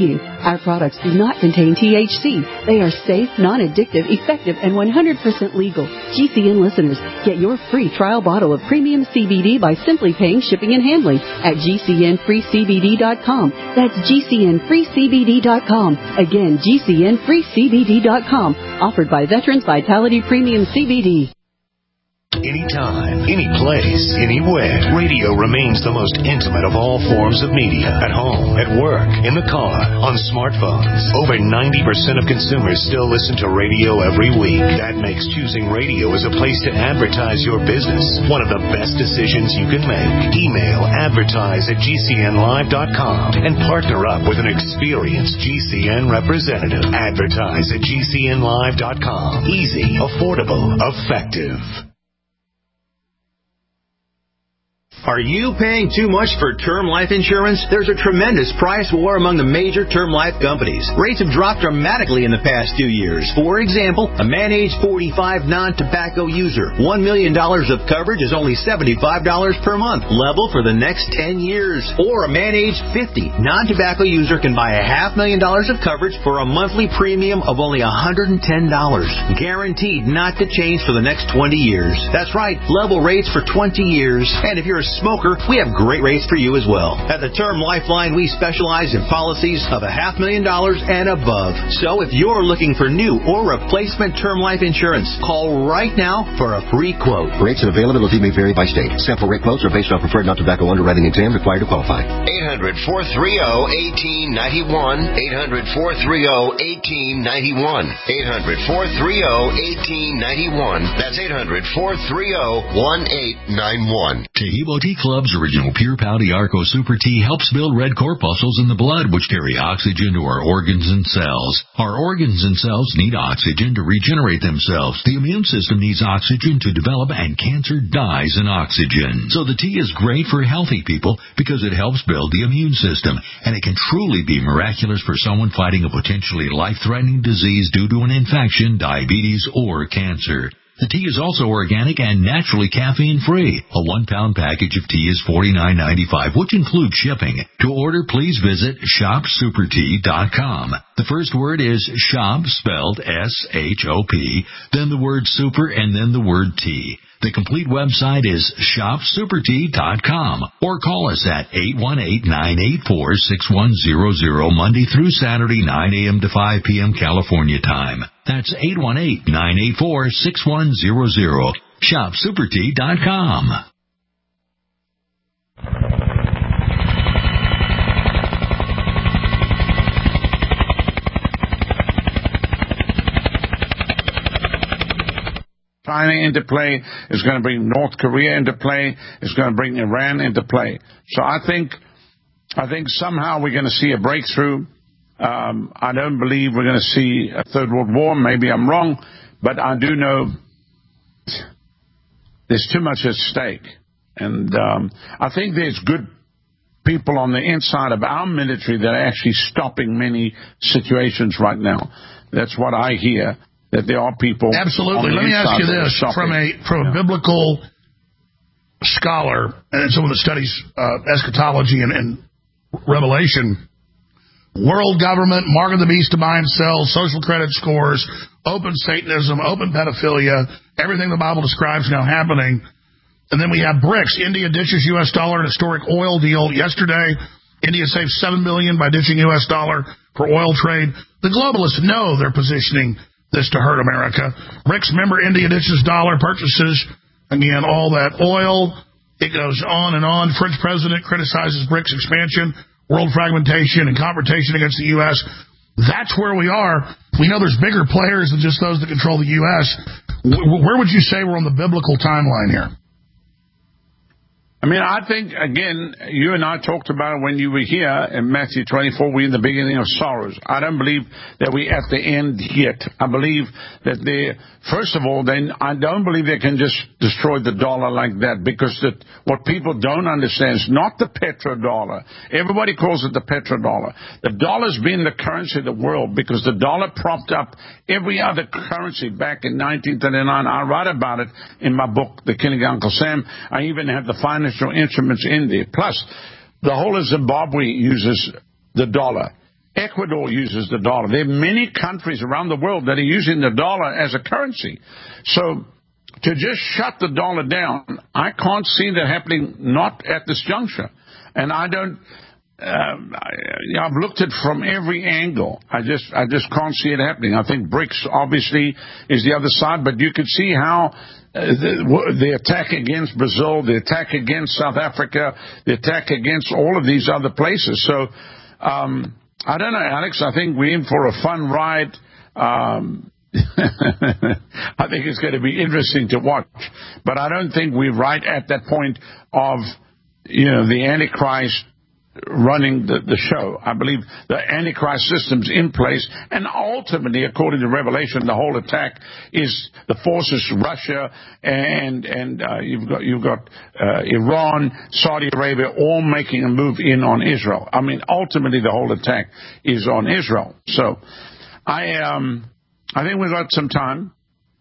Our products do not contain T H C. They are safe, non-addictive, effective, and one hundred percent legal. G C N listeners, get your free trial bottle of premium C B D by simply paying shipping and handling at G C N free C B D dot com. That's G C N free C B D dot com. Again, G C N free C B D dot com. Offered by Veterans Vitality Premium C B D. Anytime, any place, anywhere, radio remains the most intimate of all forms of media. At home, at work, in the car, on smartphones. Over ninety percent of consumers still listen to radio every week. That makes choosing radio as a place to advertise your business one of the best decisions you can make. Email advertise at G C N live dot com and partner up with an experienced G C N representative. Advertise at G C N live dot com. Easy, affordable, effective. Are you paying too much for term life insurance? There's a tremendous price war among the major term life companies. Rates have dropped dramatically in the past few years. For example, a man age forty-five non-tobacco user, one million dollars of coverage is only seventy-five dollars per month, level for the next ten years. Or a man age fifty non-tobacco user can buy a half million dollars of coverage for a monthly premium of only one hundred ten dollars. Guaranteed not to change for the next twenty years. That's right, level rates for twenty years. And if you're a smoker, we have great rates for you as well. At the Term Lifeline, we specialize in policies of a half million dollars and above. So if you're looking for new or replacement term life insurance, call right now for a free quote. Rates and availability may vary by state. Sample rate quotes are based on preferred non-tobacco underwriting exam required to qualify. eight hundred, four three zero, one eight nine one. eight hundred, four three zero, one eight nine one. eight hundred, four three zero, one eight nine one. That's eight hundred, four three zero, one eight nine one. Taheebo Tea Club's original Pure Pau D'Arco Super Tea helps build red corpuscles in the blood, which carry oxygen to our organs and cells. Our organs and cells need oxygen to regenerate themselves. The immune system needs oxygen to develop, and cancer dies in oxygen. So the tea is great for healthy people because it helps build the immune system, and it can truly be miraculous for someone fighting a potentially life-threatening disease due to an infection, diabetes, or cancer. The tea is also organic and naturally caffeine-free. A one-pound package of tea is forty-nine ninety-five, which includes shipping. To order, please visit shop super tea dot com. The first word is shop, spelled S H O P, then the word super, and then the word tea. The complete website is shop super tea dot com, or call us at eight one eight, nine eight four, six one zero zero Monday through Saturday, nine a.m. to five p.m. California time. That's eight one eight, nine eight four, six one zero zero. shop super tea dot com. China into play, it's going to bring North Korea into play, it's going to bring Iran into play. So I think I think somehow we're going to see a breakthrough. Um, I don't believe we're going to see a third world war. Maybe I'm wrong, but I do know there's too much at stake. And um, I think there's good people on the inside of our military that are actually stopping many situations right now. That's what I hear. That there are people. Absolutely. Let me ask you this from a from a yeah. biblical scholar and someone that studies uh, eschatology and, and Revelation. World government, mark of the beast to buy and sell, social credit scores, open Satanism, open pedophilia, everything the Bible describes now happening. And then we have BRICS. India ditches U S dollar, an historic oil deal yesterday. India saved seven billion dollars by ditching U S dollar for oil trade. The globalists know they're positioning this to hurt America. BRICS member India ditches dollar, purchases, again, all that oil. It goes on and on. French president criticizes BRICS expansion, world fragmentation, and confrontation against the U S. That's where we are. We know there's bigger players than just those that control the U S. Where would you say we're on the biblical timeline here? I mean, I think, again, you and I talked about it when you were here in Matthew twenty-four. We're in the beginning of sorrows. I don't believe that we're at the end yet. I believe that they, first of all, then I don't believe they can just destroy the dollar like that, because that, what people don't understand is not the petrodollar. Everybody calls it the petrodollar. The dollar's been the currency of the world because the dollar propped up every other currency back in nineteen thirty-nine. I write about it in my book, The Killing Uncle Sam. I even have the finest instruments in there. Plus, the whole of Zimbabwe uses the dollar. Ecuador uses the dollar. There are many countries around the world that are using the dollar as a currency. So to just shut the dollar down, I can't see that happening, not at this juncture. And I don't, um, I, I've looked at it from every angle. I just, I just can't see it happening. I think BRICS obviously is the other side, but you could see how uh, the, the attack against Brazil, the attack against South Africa, the attack against all of these other places. So, um, I don't know, Alex. I think we're in for a fun ride. Um, I think it's going to be interesting to watch. But I don't think we're right at that point of, you know, the Antichrist running the, the show. I believe the Antichrist system's in place, and ultimately, according to Revelation, the whole attack is the forces of Russia and and uh, you've got you've got uh, Iran, Saudi Arabia, all making a move in on Israel. I mean, ultimately, the whole attack is on Israel. So, I um I think we've got some time.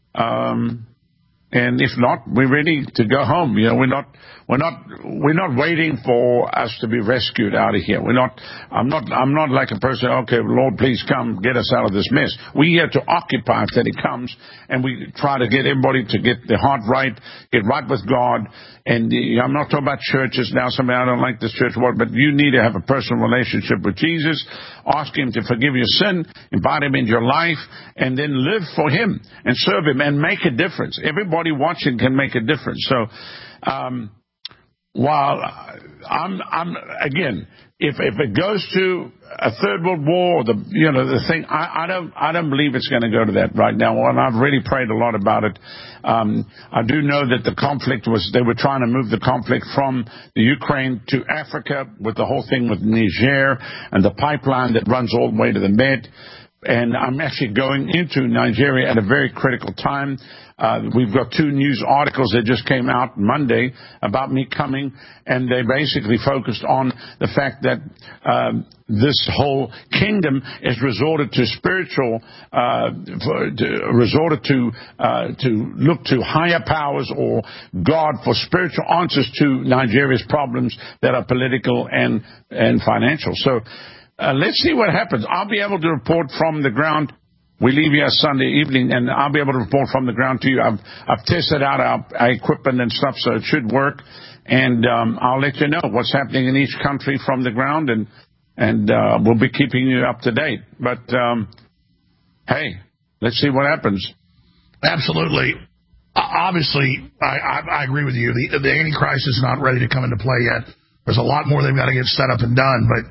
Um, And if not, we're ready to go home. You know, we're not, we're not, we're not waiting for us to be rescued out of here. We're not, I'm not, I'm not like a person, okay, Lord, please come get us out of this mess. We're here to occupy till He comes, and we try to get everybody to get their heart right, get right with God. And uh, I'm not talking about churches now. Somebody, I don't like this church word, but you need to have a personal relationship with Jesus. Ask Him to forgive your sin, invite Him into your life, and then live for Him and serve Him and make a difference. Everybody watching can make a difference. So, um, while I'm, I'm again, if if it goes to a third world war, the you know the thing, I, I don't I don't believe it's going to go to that right now. And I've really prayed a lot about it. Um, I do know that the conflict was they were trying to move the conflict from the Ukraine to Africa with the whole thing with Niger and the pipeline that runs all the way to the Med. And I'm actually going into Nigeria at a very critical time. Uh, we've got two news articles that just came out Monday about me coming, and they basically focused on the fact that um, this whole kingdom is resorted to spiritual, uh, for, to, resorted to uh, to look to higher powers or God for spiritual answers to Nigeria's problems that are political and and financial. So. Uh, let's see what happens. I'll be able to report from the ground. We leave here Sunday evening, and I'll be able to report from the ground to you. I've, I've tested out our, our equipment and stuff, so it should work. And um, I'll let you know what's happening in each country from the ground, and and uh, we'll be keeping you up to date. But, um, hey, let's see what happens. Absolutely. Uh, obviously, I, I, I agree with you. The, the Antichrist is not ready to come into play yet. There's a lot more they've got to get set up and done, but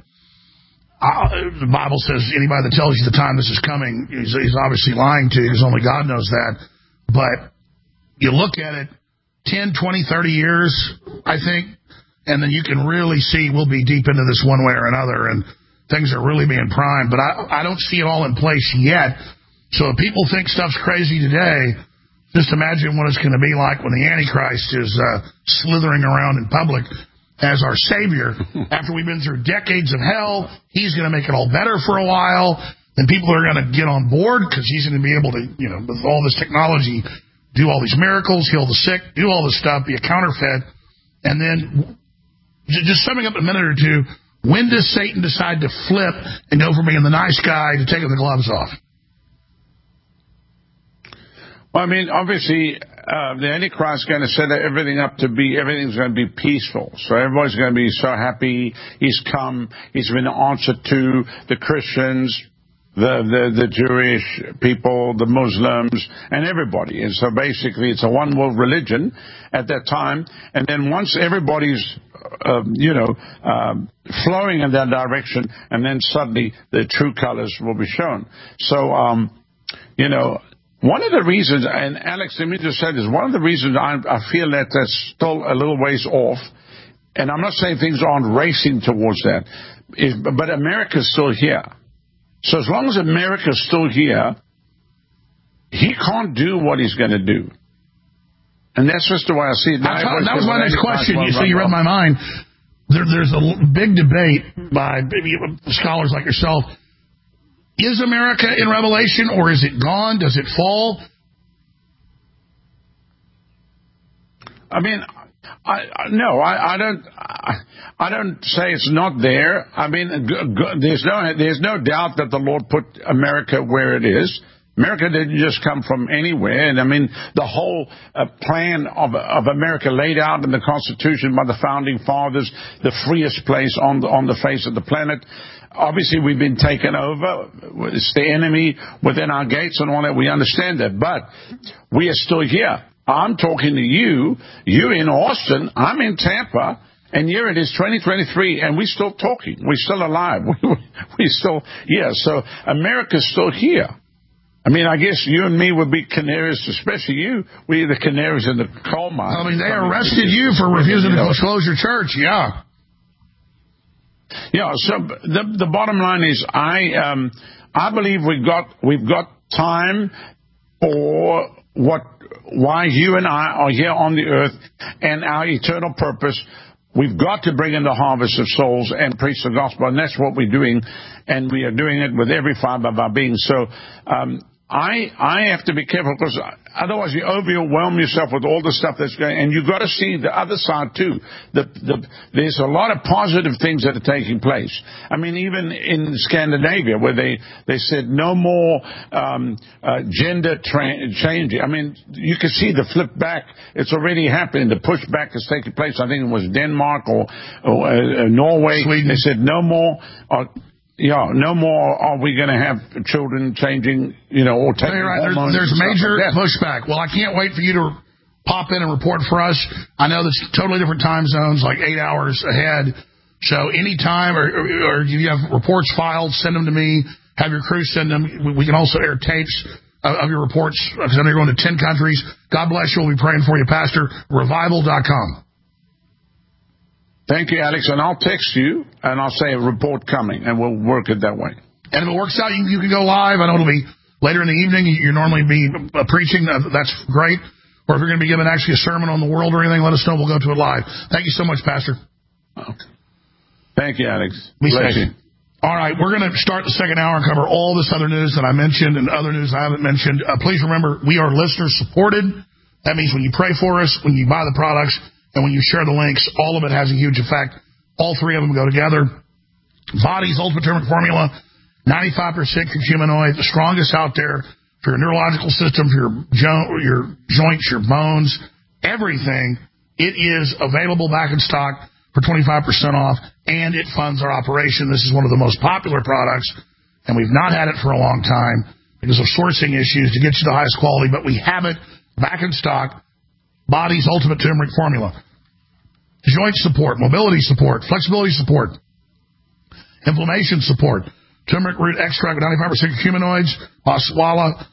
Uh, the Bible says anybody that tells you the time this is coming, he's, he's obviously lying to you, because only God knows that. But you look at it, ten, twenty, thirty years, I think, and then you can really see we'll be deep into this one way or another, and things are really being primed. But I, I don't see it all in place yet. So if people think stuff's crazy today, just imagine what it's going to be like when the Antichrist is uh, slithering around in public as our Savior. After we've been through decades of hell, He's going to make it all better for a while. Then people are going to get on board because He's going to be able to, you know, with all this technology, do all these miracles, heal the sick, do all this stuff, be a counterfeit. And then, just summing up a minute or two, when does Satan decide to flip and go from being the nice guy to taking the gloves off? Well, I mean, obviously, uh, the Antichrist is going to set everything up to be, everything's going to be peaceful. So everybody's going to be so happy. He's come. He's been an answer to the Christians, the, the, the Jewish people, the Muslims, and everybody. And so basically, it's a one world religion at that time. And then once everybody's, uh, you know, um, flowing in that direction, and then suddenly the true colors will be shown. So, um, you know, one of the reasons, and Alex, let me just say this, one of the reasons I, I feel that that's still a little ways off, and I'm not saying things aren't racing towards that, is, but America's still here. So as long as America's still here, he can't do what he's going to do. And that's just the way I see it. Now, that, that was my next question. You, so you read my mind. There, there's a big debate by scholars like yourself. Is America in Revelation, or is it gone? Does it fall? I mean, I, I, no, I, I don't. I, I don't say it's not there. I mean, g- g- there's no there's no doubt that the Lord put America where it is. America didn't just come from anywhere, and I mean the whole uh, plan of of America laid out in the Constitution by the founding fathers, the freest place on the on the face of the planet. Obviously, we've been taken over. It's the enemy within our gates and all that. We understand that, but we are still here. I'm talking to you. You in Austin. I'm in Tampa. And here it is, twenty twenty-three, and we're still talking. We're still alive. We're still, yeah, so America's still here. I mean, I guess you and me would be canaries, especially you. We're the canaries in the coal mine. I mean, they arrested you for refusing to close your church, yeah. Yeah, so the the bottom line is I um, I believe we've got, we've got time for what why you and I are here on the earth and our eternal purpose. We've got to bring in the harvest of souls and preach the gospel, and that's what we're doing, and we are doing it with every fiber of our being. So um, I I have to be careful, because otherwise you overwhelm yourself with all the stuff that's going, and you've got to see the other side too. The, the, there's a lot of positive things that are taking place. I mean, even in Scandinavia, where they, they said no more um, uh, gender tra- changing. I mean, you can see the flip back. It's already happening. The pushback is taking place. I think it was Denmark or, or uh, Norway. Sweden. They said no more. Uh, Yeah, no more are we going to have children changing, you know, or taking right. hormones. There's, there's major like pushback. Well, I can't wait for you to pop in and report for us. I know there's totally different time zones, like eight hours ahead. So anytime, or, or, or if you have reports filed, send them to me. Have your crew send them. We, we can also air tapes of, of your reports, because I know you're going to ten countries. God bless you. We'll be praying for you, Pastor. Revival dot com. Thank you, Alex, and I'll text you, and I'll say a report coming, and we'll work it that way. And if it works out, you, you can go live. I know it'll be later in the evening. You normally be uh, preaching. Uh, that's great. Or if you're going to be giving actually a sermon on the world or anything, let us know. We'll go to it live. Thank you so much, Pastor. Okay. Thank you, Alex. Be safe. All right, we're going to start the second hour and cover all this other news that I mentioned and other news I haven't mentioned. Uh, please remember, we are listener-supported. That means when you pray for us, when you buy the products, and when you share the links, all of it has a huge effect. All three of them go together. Body's Ultimate Turmeric Formula, ninety-five percent curcuminoid, the strongest out there for your neurological system, for your, jo- your joints, your bones, everything. It is available back in stock for twenty-five percent off, and it funds our operation. This is one of the most popular products, and we've not had it for a long time because of sourcing issues to get you the highest quality, but we have it back in stock. Body's Ultimate Turmeric Formula. Joint support, mobility support, flexibility support, inflammation support, turmeric root extract with ninety-five percent curcuminoids, Boswellia,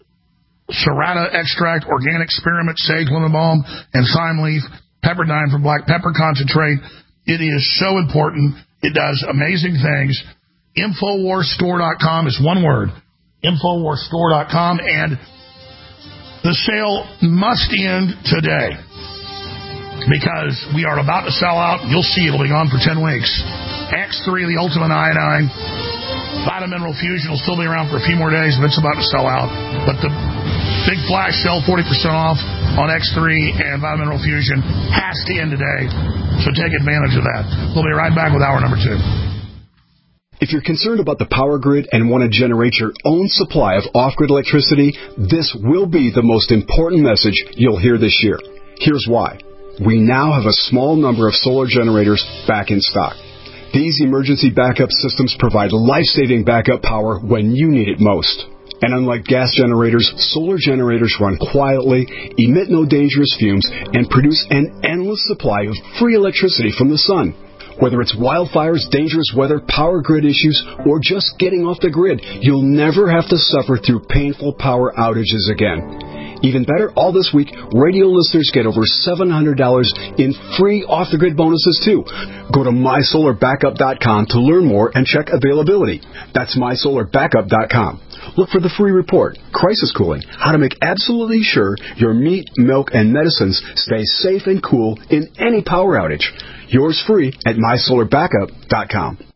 serrata extract, organic spearmint, sage, lemon balm, and thyme leaf, pepperdine from black pepper concentrate. It is so important. It does amazing things. Infowars Store dot com is one word. Infowars Store dot com, and the sale must end today, because we are about to sell out. You'll see it'll be gone for ten weeks. X three, the Ultimate Iodine, Vitamin Mineral Fusion will still be around for a few more days, but it's about to sell out. But the big flash sale, forty percent off on X three and Vitamin Mineral Fusion, has to end today, so take advantage of that. We'll be right back with hour number two. If you're concerned about the power grid and want to generate your own supply of off-grid electricity, this will be the most important message you'll hear this year. Here's why. We now have a small number of solar generators back in stock. These emergency backup systems provide life-saving backup power when you need it most. And unlike gas generators, solar generators run quietly, emit no dangerous fumes, and produce an endless supply of free electricity from the sun. Whether it's wildfires, dangerous weather, power grid issues, or just getting off the grid, you'll never have to suffer through painful power outages again. Even better, all this week, radio listeners get over seven hundred dollars in free off-the-grid bonuses, too. Go to my solar backup dot com to learn more and check availability. That's my solar backup dot com. Look for the free report, Crisis Cooling, how to make absolutely sure your meat, milk, and medicines stay safe and cool in any power outage. Yours free at my solar backup dot com.